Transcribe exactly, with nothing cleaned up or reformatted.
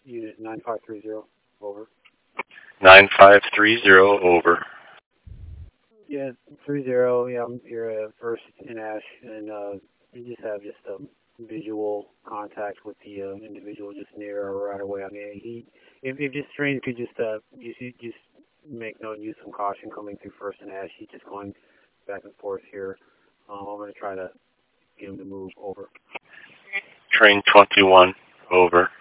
unit nine five three zero, over. nine five three zero, over. Yeah, three zero. Yeah, I'm here at First in Ash, and uh, we just have just a visual contact with the uh, individual just near or right away. I mean, he, if, if this train could just uh, just just make note, use some caution coming through First and Ash. He's just going back and forth here. Um, I'm going to try to get him to move, over. Train twenty-one, over.